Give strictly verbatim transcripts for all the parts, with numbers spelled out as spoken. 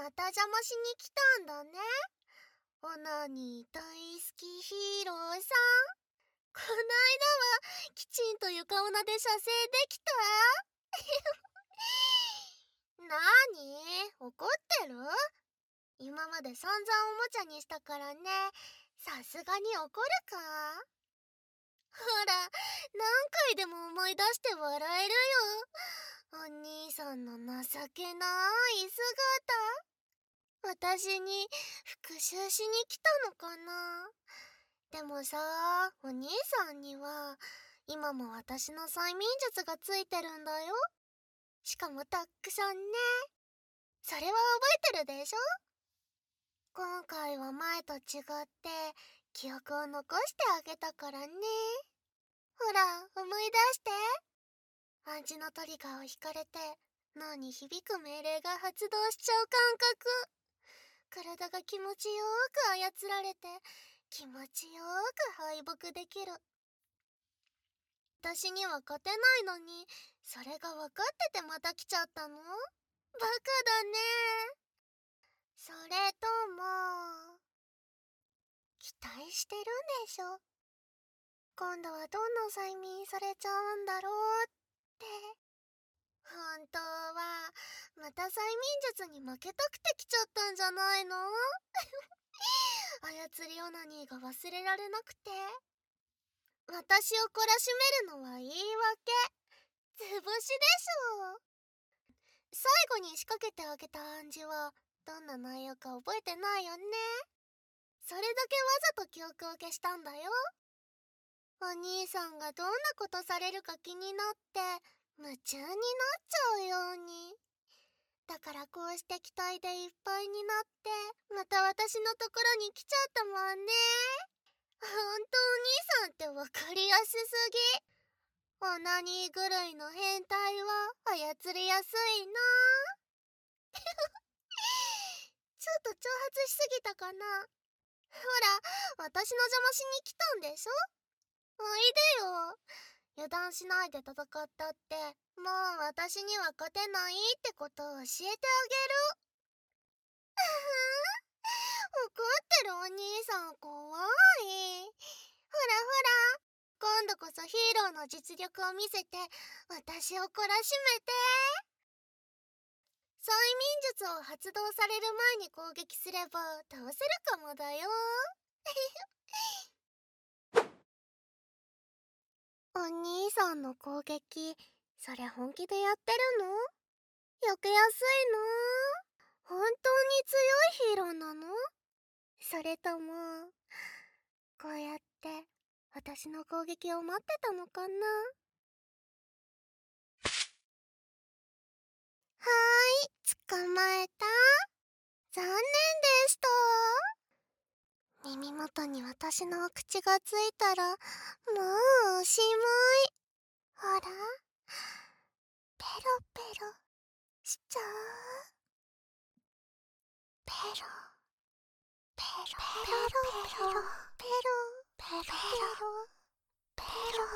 また邪魔しに来たんだね。オナニー大好きヒーローさん。こないだはきちんと床オナで射精できた？なに？怒ってる？今まで散々おもちゃにしたからね。さすがに怒るか？ほら、何回でも思い出して笑えるよ。お兄さんの情けない姿。私に復讐しに来たのかな。でもさ、お兄さんには今も私の催眠術がついてるんだよ。しかもたっくさんね。それは覚えてるでしょ？今回は前と違って記憶を残してあげたからね。ほら、思い出して。暗示のトリガーを引かれて脳に響く命令が発動しちゃう感覚。体が気持ちよーく操られて気持ちよーく敗北できる。私には勝てないのに、それが分かっててまた来ちゃったの？バカだね。それとも期待してるんでしょ？今度はどんな催眠されちゃうんだろうって。本当はまた催眠術に負けたくて来ちゃったんじゃないの？操りオナニーが忘れられなくて。私を懲らしめるのは言い訳。図星でしょ。最後に仕掛けてあげた暗示はどんな内容か覚えてないよね。それだけわざと記憶を消したんだよ。お兄さんがどんなことされるか気になって夢中になっちゃうように。だからこうして期待でいっぱいになってまた私のところに来ちゃったもんね。ほんとお兄さんってわかりやすすぎ。オナニー狂いの変態は操りやすいな。ちょっと挑発しすぎたかな。ほら、私の邪魔しに来たんでしょ？おいでよ。油断しないで戦ったってもう私には勝てないってことを教えてあげる。怒ってるお兄さん怖い。ほらほら、今度こそヒーローの実力を見せて私を懲らしめて。催眠術を発動される前に攻撃すれば倒せるかもだよ。お兄さんの攻撃、それ本気でやってるの？避けやすいの？本当に強いヒーローなの？それともこうやって私の攻撃を待ってたのかな？はーい、捕まえた。残念でした。耳元に私の口がついたらもうおしまい。ほら、ペロペロしちゃう。ペロペロペロペロペロペロペロペロ。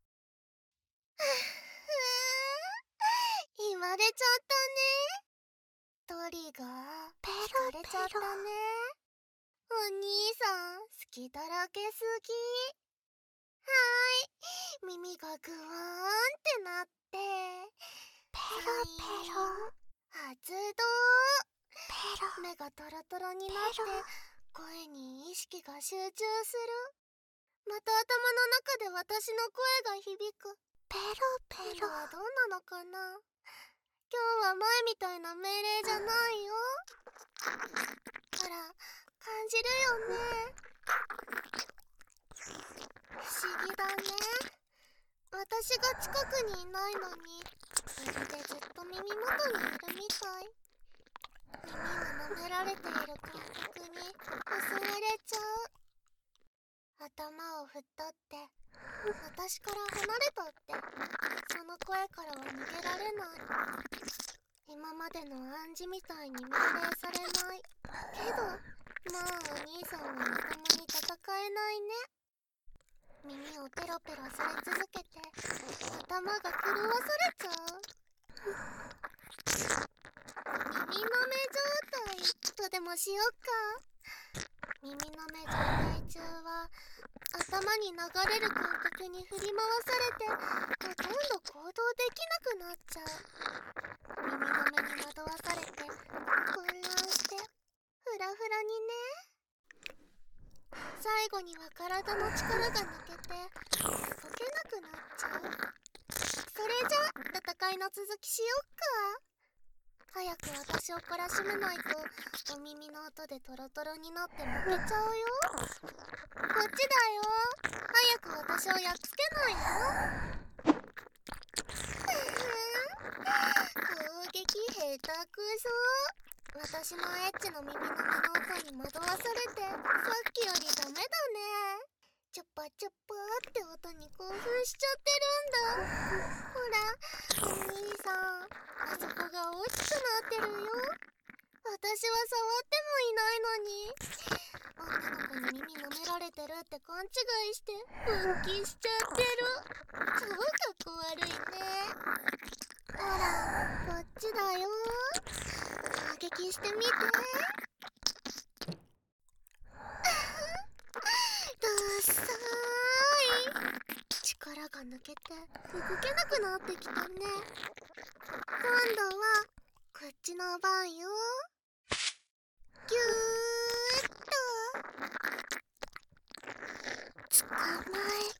言われちゃったね。トリガー引かれちゃったね。お兄さん好きだらけすぎ。はーい、耳がグワーンってなってペロペロ発動。ペロ目がトロトロになって声に意識が集中する。また頭の中で私の声が響く。ペロペロはどうなのかな。今日は前みたいな命令じゃないよ。ほら、感じるよね。不思議だね。私が近くにいないのにまるでずっと耳元にいるみたい。耳を舐められている感覚に忘れれちゃう。頭を振ったって私から離れたってその声からは逃げられない。今までの暗示みたいに命令されないけど、まあお兄さんはまともに戦えないね。耳をペロペロされ続けて頭が狂わされちゃう。耳の目状態。 もしよっか。耳の目状態中は頭に流れる感覚に振り回されてほとんど行動できなくなっちゃう。耳の目に惑わされて混乱してフラフラにね。最後には体の力が抜けて動けなくなっちゃう。それじゃ戦いの続きしよっか。早く私を懲らしめないとお耳の音でトロトロになって負けちゃうよ。こっちだよ。早く私をやっつけないの。攻撃下手くそ。私のエッチの耳の目の音に惑わされてさっきよりダメだね。チュッパチュッパーって音に興奮しちゃってるんだ。ほら、お兄さん、あそこが大きくなってるよ。私は触ってもいないのに。女の子に耳舐められてるって勘違いして奮起しちゃってる。すごいかっこ悪いね。ほら、こっちだよ。攻撃してみて。ダッサーい。力が抜けて動けなくなってきたね。今度はこっちの番よ。ぎゅーっと捕まえ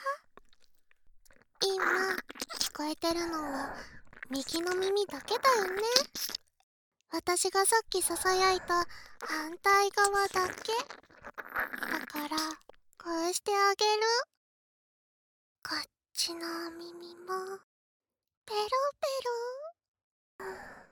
た。今聞こえてるのは右の耳だけだよね。私がさっきささやいた反対側だけだから、こうしてあげる。こっちの耳もペロペロ。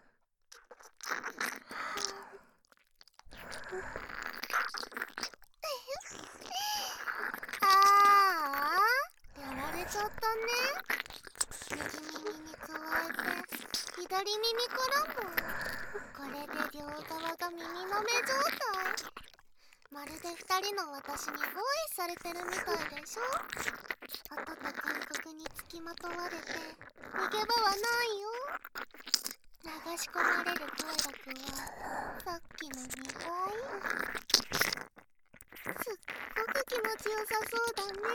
ああ、やられちゃったね。右耳に加えて左耳からも。これで両側が耳の目状態。まるで二人の私に包囲されてるみたいでしょ。音と感覚につきまとわれて逃げ場はないよ。流し込まれる快楽はさっきのにばい。すっごく気持ちよさそうだね。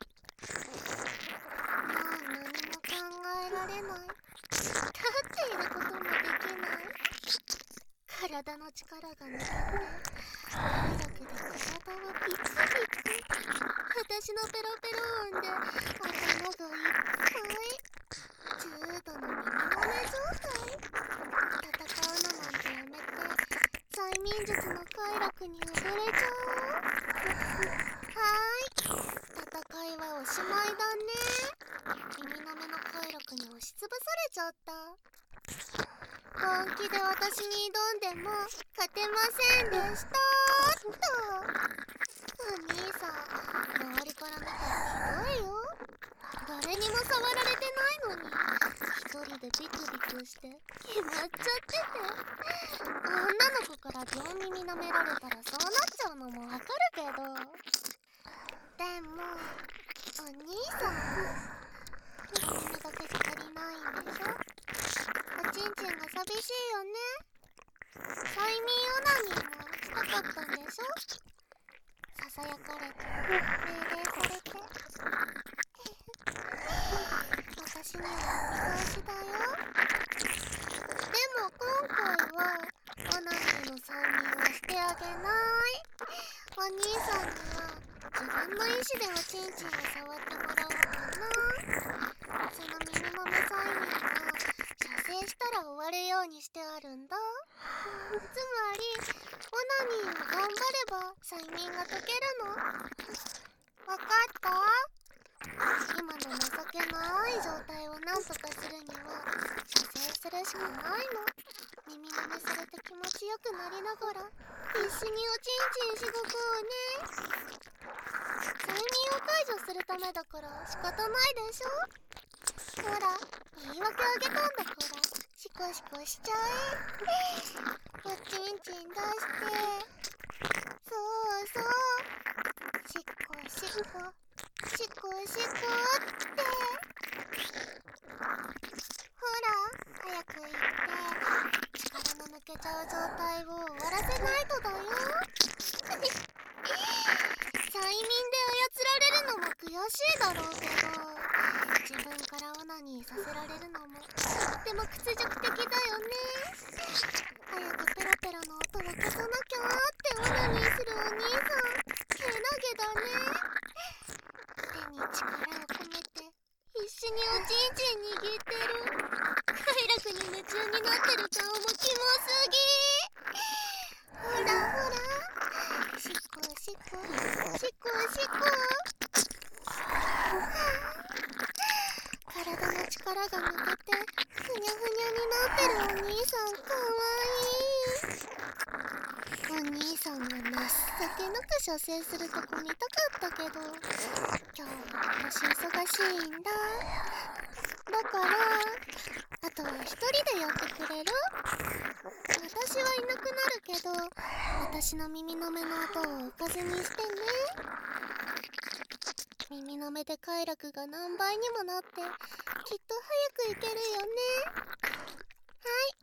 もう何も考えられない。立っていることもできない。体の力が抜けて快楽で体はピックピック。私のペロペロ音で頭がいっぱい。重度の耳の目状態。戦うのなんてやめて催眠術の快楽に溺れちゃおう。はーい、戦いはおしまいだね。耳の目の快楽に押しつぶされちゃった。本気で私に挑んでも勝てませんでしたーっと。お兄さん、周りから見たらひどいよ。誰にも触られてないのに一人でビクビクして決まっちゃってて。女の子から両耳舐められたらそうなっちゃうのもわかるけど。でもお兄さん、右耳だけじゃ足りないんでしょ。おちんちんが寂しいよね。催眠オナニーもしたかったんでしょ。ささやかれて命令されて私には見通しだよ。でも今回はオナニーの催眠はしてあげない。お兄さんには自分の意思でおちんちんを触ってもらおうかな。その耳の目催眠は射精したら終わるようにしてあるんだ。つまりオナニーを頑張れば催眠が解けるの。わかった？今の情けない状態をなんとかするには射精するしかないの。耳舐めされて気持ちよくなりながら必死におちんちんしごこうね。催眠を解除するためだから仕方ないでしょ。ほら、言い訳あげたんだからシコシコしちゃえ。おちんちん出して。そうそう、しっこしっこしこしこって。ほら、早く行って力の抜けちゃう状態を終わらせないと顔もキモすぎ。ほらほら、しっこしっこしっこしっこ。体の力が抜けてふにゃふにゃになってるお兄さん、かわいい。お兄さんが情けなく射精するとこ見たかったけど、今日は私忙しいんだ。だからあとは一人でやってくれる？私はいなくなるけど、私の耳の目の音をおかずにしてね。耳の目で快楽が何倍にもなって、きっと早くいけるよね。はい、